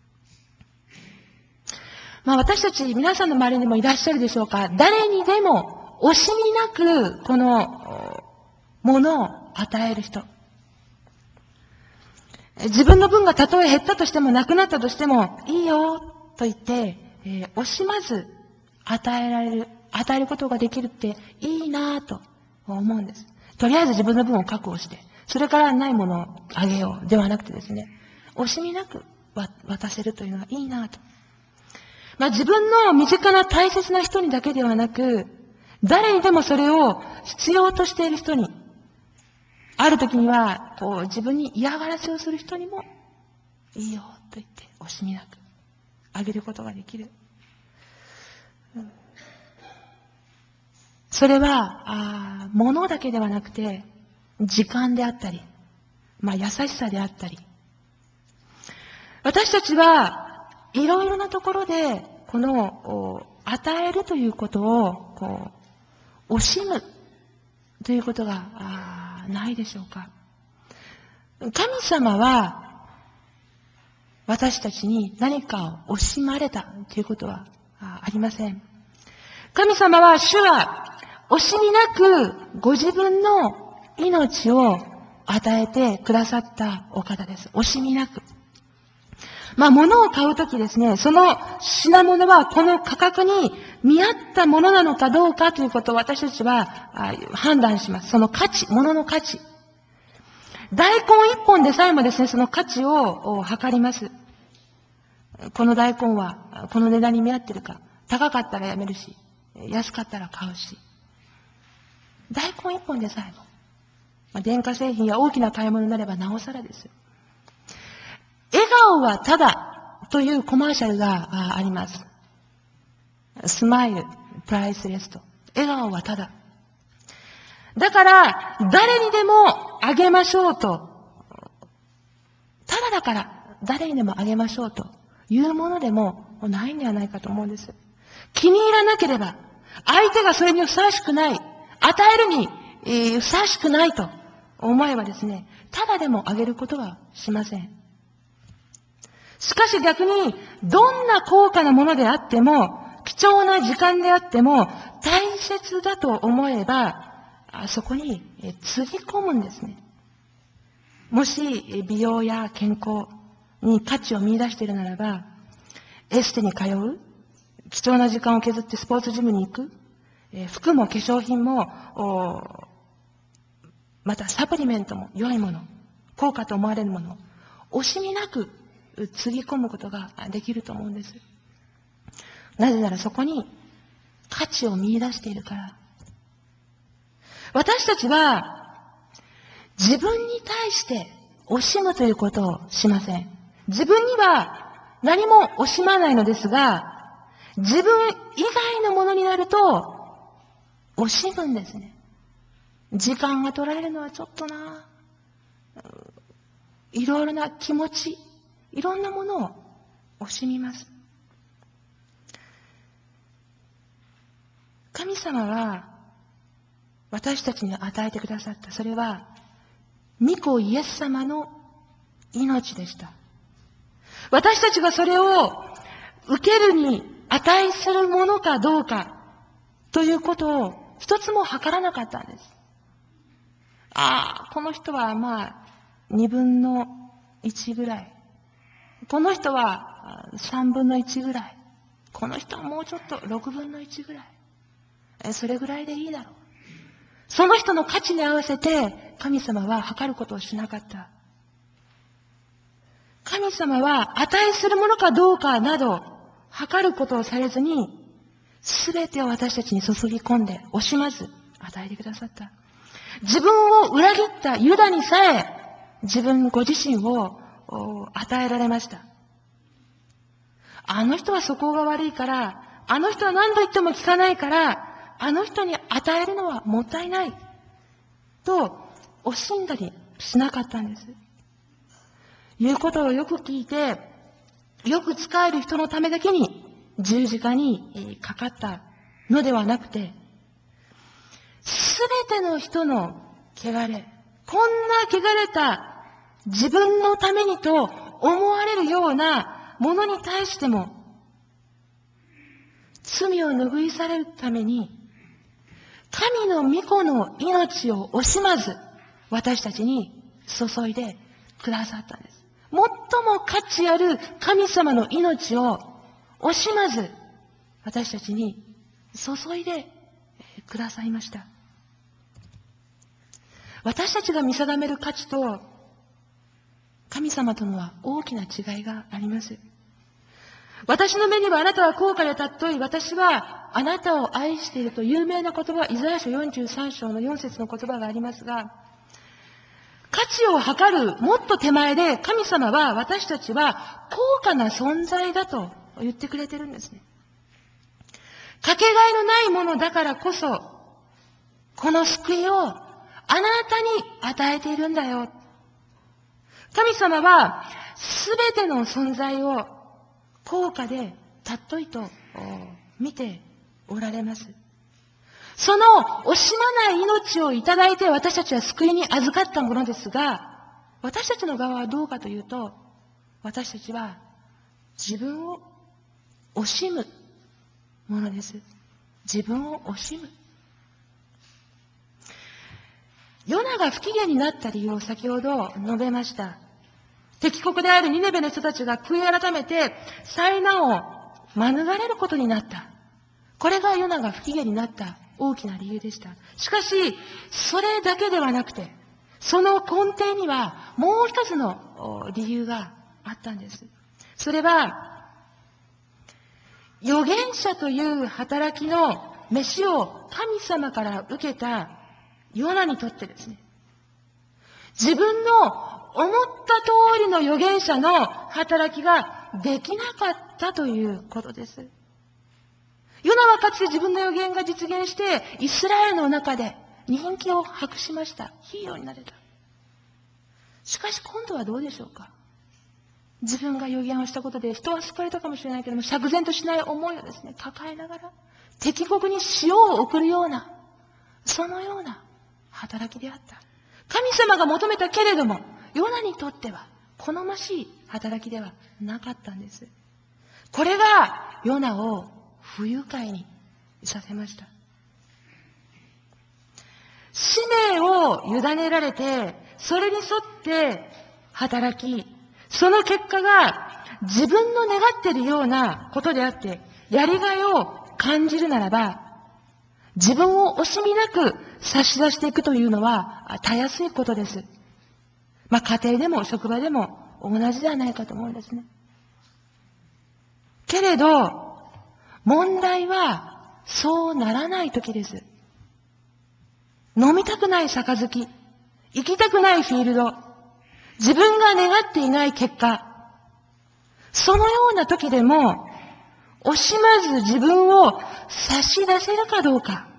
私たち皆さんの周りにもいらっしゃるでしょうか。誰にでも惜しみなくこのものを与える人。 自分の分がたとえ減ったとしても、なくなったとしても、いいよ、と言って、惜しまず与えることができるっていいなぁと思うんです。とりあえず自分の分を確保して、それからないものをあげようではなくてですね、惜しみなく渡せるというのはいいなぁと。自分の身近な大切な人にだけではなく、誰にでもそれを必要としている人に、ある時には、自分に嫌がらせをする人にも、いいよと言って惜しみなくあげることができる。それは、物だけではなくて、時間であったり、優しさであったり。私たちはいろいろなところで、この、与えるということを、惜しむということがないでしょうか。神様は、私たちに何かを惜しまれたということはありません。神様は、主は、惜しみなくご自分の命を与えてくださったお方です。惜しみなく。物を買うときですね、その品物はこの価格に見合ったものなのかどうかということを私たちは判断します。その価値、物の価値。大根一本でさえもですね、その価値を測ります。この大根はこの値段に見合ってるか。高かったらやめるし、安かったら買うし。大根一本でさえも。電化製品や大きな買い物になればなおさらですよ。笑顔はただというコマーシャルがあります。スマイル、プライスレスと。笑顔はただ。だから、誰にでもあげましょうと。ただだから、誰にでもあげましょうというものでもないんではないかと思うんです。気に入らなければ、相手がそれにふさわしくない、与えるに、ふさわしくないと思えばですね、ただでもあげることはしません。しかし逆に、どんな高価なものであっても、貴重な時間であっても、大切だと思えば、そこにつぎ込むんですね。もし、美容や健康に価値を見出しているならば、エステに通う、貴重な時間を削ってスポーツジムに行く、服も化粧品も、またサプリメントも良いもの、高価と思われるもの、惜しみなくつぎ込むことができると思うんです。なぜならそこに価値を見出しているから。私たちは自分に対して惜しむということをしません。自分には何も惜しまないのですが、自分以外のものになると惜しむんですね。時間が取られるのはちょっとな。いろいろな気持ち、いろんなものを惜しみます。神様は私たちに与えてくださった。それは、御子イエス様の命でした。私たちがそれを受けるに値するものかどうかということを一つも測らなかったんです。この人は2分の1ぐらい。この人は3分の1ぐらい。この人はもうちょっと6分の1ぐらい。それぐらいでいいだろう。その人の価値に合わせて神様は測ることをしなかった。神様は値するものかどうかなど測ることをされずに、すべてを私たちに注ぎ込んで惜しまず与えてくださった。自分を裏切ったユダにさえ自分ご自身を与えられました。あの人は素行が悪いから、あの人は何度言っても聞かないから、あの人に与えるのはもったいないと惜しんだりしなかったんです。言うことをよく聞いて、よく仕える人のためだけに十字架にかかったのではなくて、すべての人の汚れ、こんな汚れた自分のためにと思われるようなものに対しても、罪を拭いされるために、神の御子の命を惜しまず、私たちに注いでくださったんです。 最も価値ある神様の命を惜しまず私たちに注いでくださいました。私たちが見定める価値と神様とのは大きな違いがあります。私の目にはあなたは高価で尊い。私はあなたを愛していると有名な言葉、イザヤ書43章の4節の言葉がありますが、価値を測るもっと手前で神様は私たちは高価な存在だと言ってくれてるんですね。かけがえのないものだからこそ、この救いをあなたに与えているんだよ。神様はすべての存在を高価で尊いと見ておられます。その惜しまない命をいただいて私たちは救いに預かったものですが、私たちの側はどうかというと、私たちは自分を惜しむものです。自分を惜しむ。ヨナが不機嫌になった理由を先ほど述べました。敵国であるニネベの人たちが悔い改めて災難を免れることになった。これがヨナが不機嫌になった大きな理由でした。しかし、それだけではなくて、その根底にはもう一つの理由があったんです。それは、預言者という働きの飯を神様から受けたヨナにとってですね、自分の思った通りの預言者の働きができなかったということです。ヨナはかつて自分の預言が実現して、イスラエルの中で人気を博しました。ヒーローになれた。しかし今度はどうでしょうか。自分が預言をしたことで人は救われたかもしれないけれども、釈然としない思いをですね、抱えながら、敵国に塩を送るような、そのような働きであった。神様が求めたけれども、ヨナにとっては好ましい働きではなかったんです。これがヨナを不愉快にさせました。使命を委ねられて、それに沿って働き、その結果が自分の願っているようなことであって、やりがいを感じるならば、自分を惜しみなく差し出していくというのはたやすいことです。家庭でも職場でも同じではないかと思うんですね。けれど、問題はそうならないときです。飲みたくない杯、行きたくないフィールド、自分が願っていない結果、そのような時でも、惜しまず自分を差し出せるかどうか。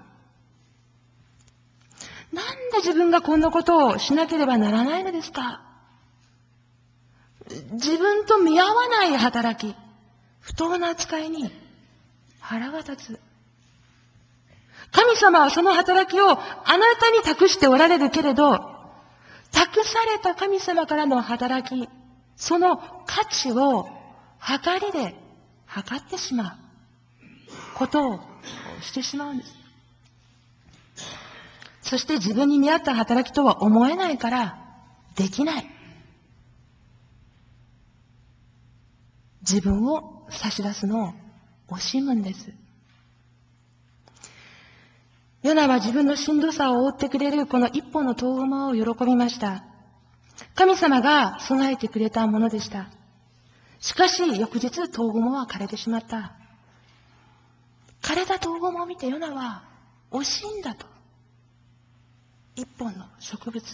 なんで自分がこんなことをしなければならないのですか。自分と見合わない働き、不当な扱いに腹が立つ。神様はその働きをあなたに託しておられるけれど、託された神様からの働き、その価値を計りで測ってしまうことをしてしまうんです。そして自分に見合った働きとは思えないからできない。自分を差し出すのを惜しむんです。ヨナは自分のしんどさを覆ってくれるこの一本の遠馬を喜びました。神様が備えてくれたものでした。しかし翌日遠駒は枯れてしまった。枯れた遠駒を見てヨナは惜しんだと。一本の植物。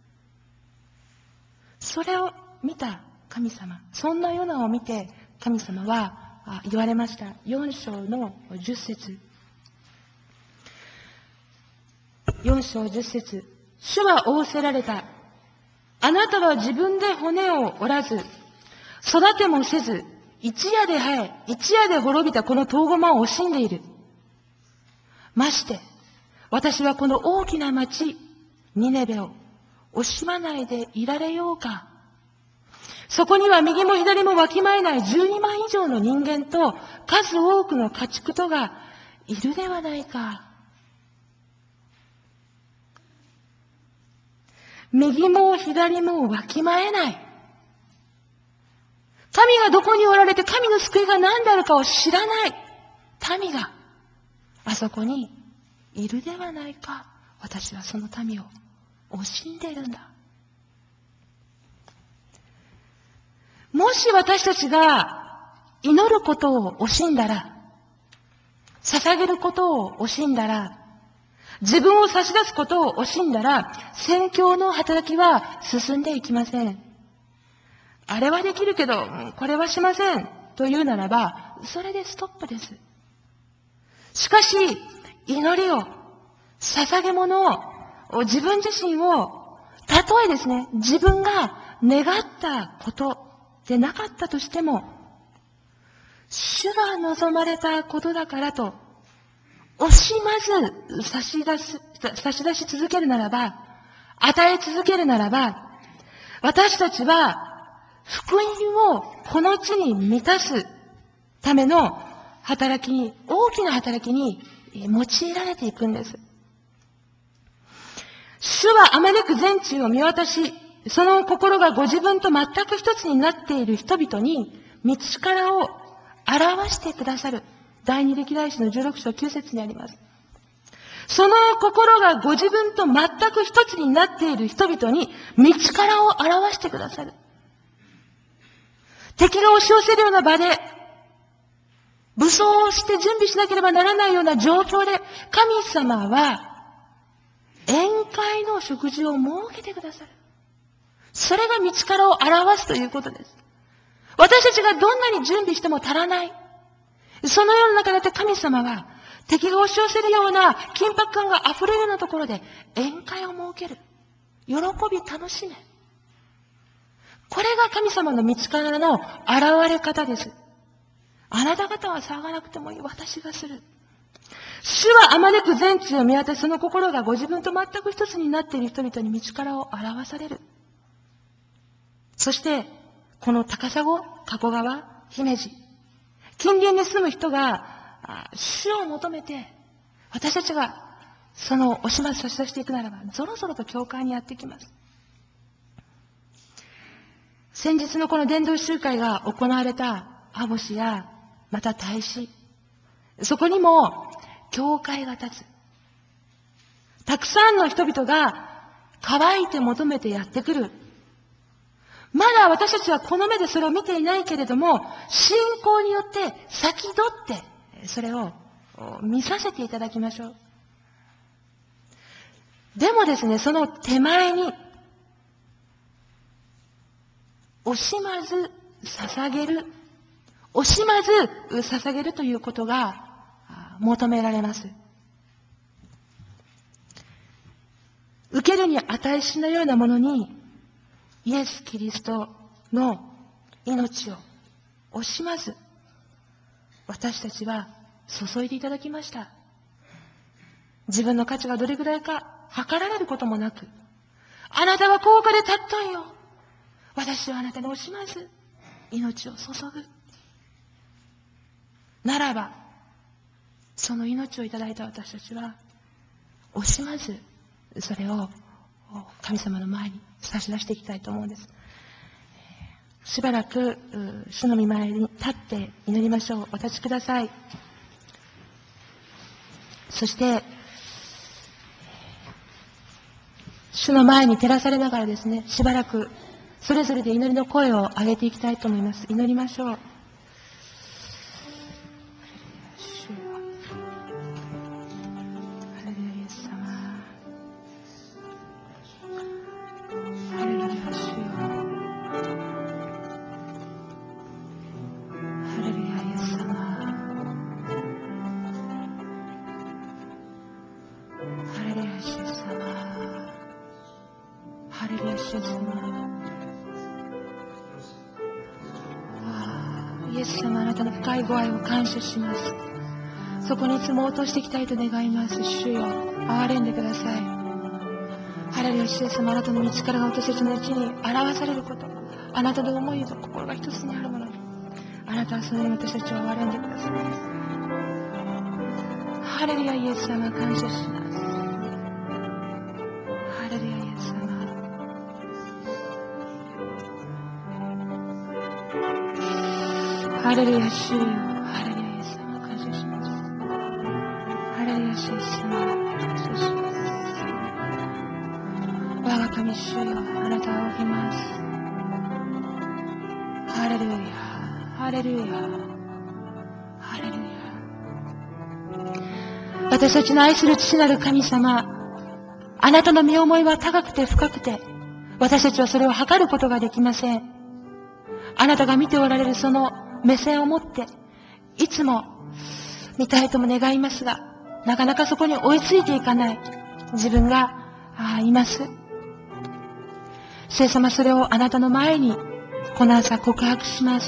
それを見た神様。そんなヨナを見て神様は言われました。4章の10節。4章10節。主は仰せられた。あなたは自分で骨を折らず、育てもせず、一夜で生え、一夜で滅びたこの遠駒を惜しんでいる。まして、私はこの大きな町、ニネベを惜しまないでいられようか。そこには右も左もわきまえない12万以上の人間と数多くの家畜とがいるではないか。右も左もわきまえない。 神がどこにおられて神の救いが何であるかを知らない民があそこにいるではないか。私はその民を惜しんでいるんだ。もし私たちが祈ることを惜しんだら、捧げることを惜しんだら、自分を差し出すことを惜しんだら、宣教の働きは進んでいきません。あれはできるけど、これはしませんというならば、それでストップです。しかし、祈りを、捧げ物を、自分自身を、たとえですね、自分が願ったことでなかったとしても、主が望まれたことだからと、惜しまず差し出し続けるならば、与え続けるならば、私たちは福音をこの地に満たすための働きに、大きな働きに用いられていくんです。主はあまねく全地を見渡し、その心がご自分と全く一つになっている人々に道からを表してくださる。第二歴代史の16章9節にあります。その心がご自分と全く一つになっている人々に道からを表してくださる。敵が押し寄せるような場で、武装をして準備しなければならないような状況で、神様は宴会の食事を設けてくださる。それが道からを表すということです。私たちがどんなに準備しても足らない。そのような中で神様は、敵が押し寄せるような緊迫感が溢れるようなところで宴会を設ける。喜び楽しめ。これが神様の道からの現れ方です。あなた方は騒がなくてもいい。私がする。主はあまねく全地を見渡し、その心がご自分と全く一つになっている人々に道からを表される。そして、この高砂、加古川、姫路、近隣に住む人が主を求めて、私たちがその惜しまず差し出していくならば、ぞろぞろと教会にやってきます。先日のこの伝道集会が行われたアボシや、また大使、そこにも教会が立つ。たくさんの人々が乾いて求めてやってくる。まだ私たちはこの目でそれを見ていないけれども、信仰によって先取ってそれを見させていただきましょう。でもですね、その手前に惜しまず捧げる、惜しまず捧げるということが求められます。受けるに値しないようなものに、イエス・キリストの命を惜しまず、私たちは注いでいただきました。自分の価値がどれぐらいか測られることもなく、あなたは高価で尊いよ。私はあなたに惜しまず、命を注ぐ。ならば、その命をいただいた私たちは、惜しまず、それを神様の前に差し出していきたいと思うんです。しばらく主の御前に立って祈りましょう。お立ちください。そして主の前に照らされながらですね、しばらくそれぞれで祈りの声を上げていきたいと思います。祈りましょう。イエス様、あなたの深いご愛を感謝します。そこにいつも応答していきたいと願います。主よ、憐れんでください。ハレルヤ、イエス様、あなたの道からが私たちのうちに表されること、あなたの思いと心が一つにあるもの、あなたはそのように私たちを憐れんでください。ハレルヤ、イエス様、感謝します。ハレルヤ、イエス様。 ハレルヤ主よ、ハレルヤイエス様、感謝します。ハレルヤ主イエス様、感謝します。我が神主よ、あなたを仰ぎます。ハレルヤ、ハレルヤ、ハレルヤ。私たちの愛する父なる神様、あなたの身思いは高くて深くて、私たちはそれを測ることができません。あなたが見ておられるその目線を持って、いつも見たいとも願いますが、なかなかそこに追いついていかない自分がいます。主イエス様、それをあなたの前にこの朝告白します。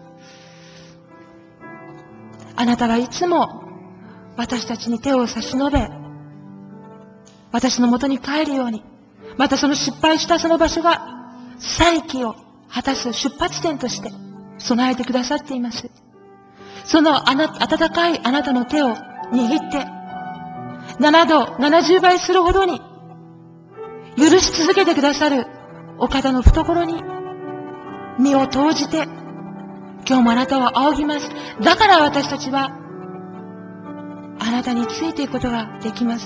あなたがいつも私たちに手を差し伸べ、私の元に帰るように、またその失敗したその場所が再起を果たす出発点として備えてくださっています。その温かいあなたの手を握って、7度70倍するほどに許し続けてくださるお方の懐に身を投じて、今日もあなたを仰ぎます。だから私たちはあなたについていくことができます。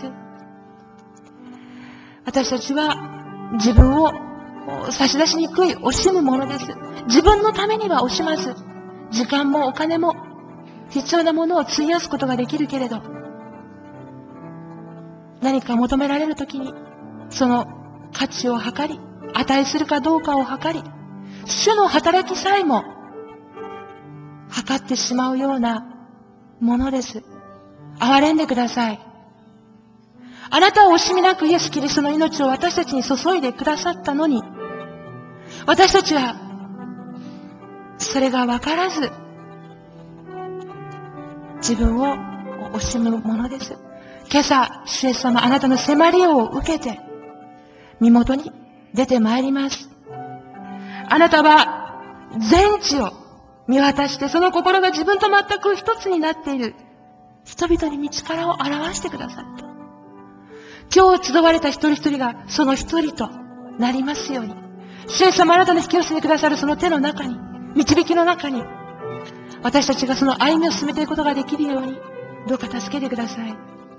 私たちは自分を差し出しにくい惜しむものです。自分のためには惜しまず、時間もお金も必要なものを費やすことができるけれど、何か求められるときにその価値を測り、値するかどうかを測り、主の働きさえも測ってしまうようなものです。憐れんでください。あなたは惜しみなくイエス・キリストの命を私たちに注いでくださったのに、私たちはそれが分からず自分を惜しむものです。今朝、主イエス様、あなたの迫りを受けて身元に出てまいります。あなたは全地を見渡して、その心が自分と全く一つになっている人々に道からを表してくださった。今日集われた一人一人がその一人となりますように、主イエス様、あなたの引き寄せてくださるその手の中に、導きの中に、私たちがその歩みを進めていくことができるように、どうか助けてください。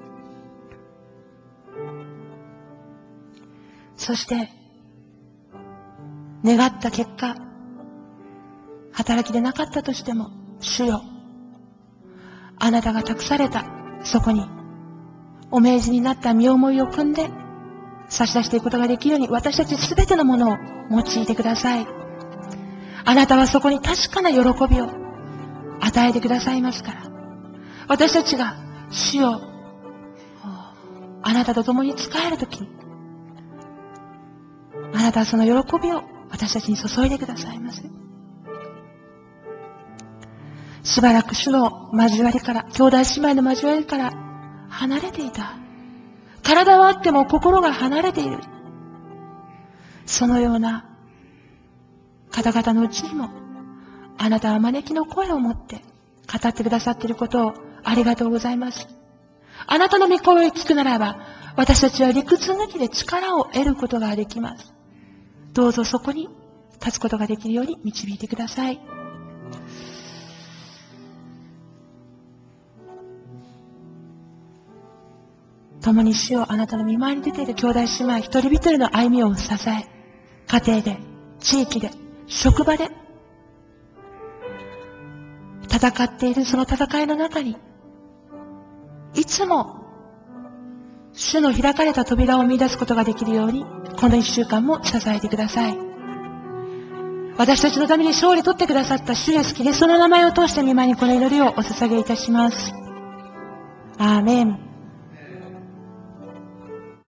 そして願った結果、働きでなかったとしても、主よ、あなたが託されたそこにお命じになった身思いを汲んで差し出していくことができるように、私たちすべてのものを用いてください。あなたはそこに確かな喜びを与えてくださいますから、私たちが主よ、あなたと共に仕えるときに、あなたはその喜びを私たちに注いでくださいます。しばらく主の交わりから、兄弟姉妹の交わりから離れていた。体はあっても心が離れている。そのような方々のうちにも、あなたは招きの声を持って語ってくださっていることをありがとうございます。あなたの御声を聞くならば、私たちは理屈抜きで力を得ることができます。どうぞそこに立つことができるように導いてください。共に主よ、あなたの御前に出ている兄弟姉妹一人一人の歩みを支え、家庭で、地域で、職場で戦っているその戦いの中に、いつも主の開かれた扉を見出すことができるように、この一週間も支えてください。私たちのために勝利取ってくださった主イエスキリストの名前を通して御前にこの祈りをお捧げいたします。アーメン。